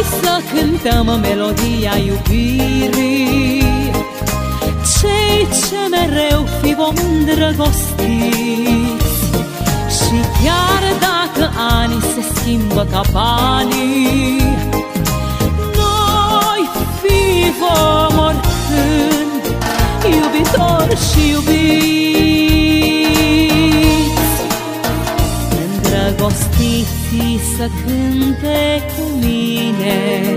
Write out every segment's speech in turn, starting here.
să cântăm melodia iubirii, cei ce mereu fi vom îndrăgostiți. Și chiar dacă ani se schimbă ca banii, noi fi vom oricând iubitori și iubiți. Îndrăgostiții să cânte cu mine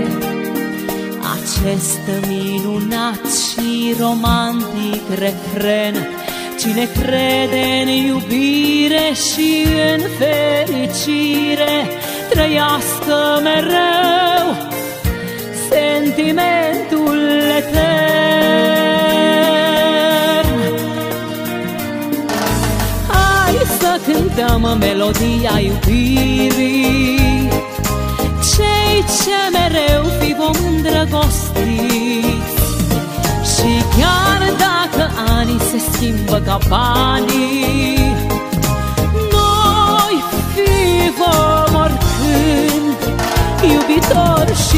acest minunat și romantic refren. Cine crede în iubire și în fericire, trăiască mereu sentimentul etern. Hai să cântăm melodia iubirii, cei ce mereu fi vom îndrăgostiți. Și chiar dacă anii se schimbă ca banii, noi fi vom oricând iubitori și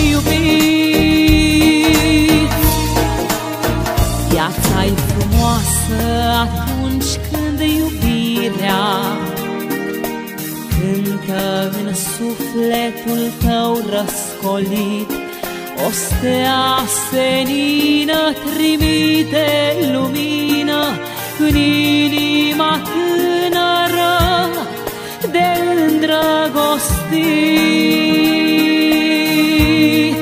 iubiți. Viața-i frumoasă atunci când iubirea cântă în sufletul tău răscolit. O stea senină trimite lumină în inima tânără de îndrăgostit.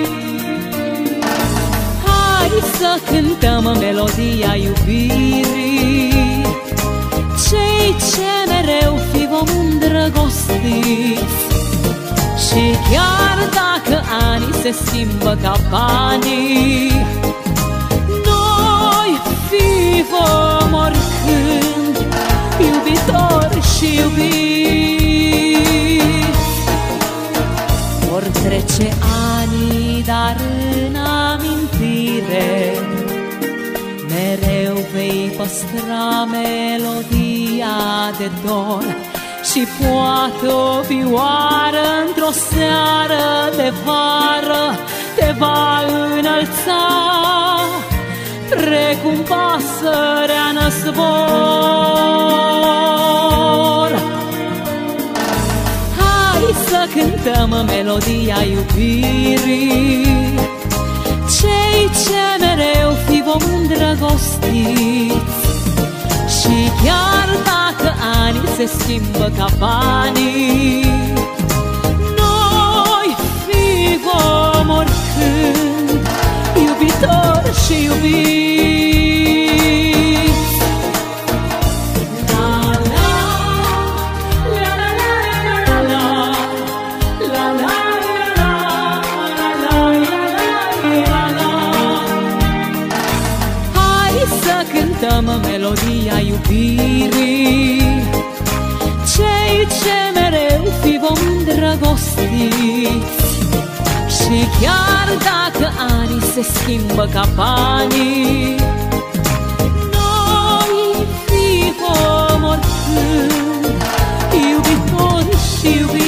Hai să cântăm melodia iubirii, cei ce mereu fi vom îndrăgostiți. Și chiar dacă anii se schimbă ca banii, noi fi vom oricând iubitori și iubiți. Vor trece anii, dar în amintire mereu vei păstra melodia de dor. Și poate o vioară într-o seară de vară te va înălța precum pasărea în zbor. Hai să cântăm melodia iubirii, cei ce mereu fi vom îndrăgostiți. Și chiar dacă anii se schimbă ca banii, noi fi vom oricând iubitori și iubiți. La la la la la la la la la la. Hai să cântăm melodia iubirii, cei ce mereu fi vom îndrăgostiți. Și chiar dacă anii se schimbă ca banii, noi fi vom oricând iubitori și iubiți.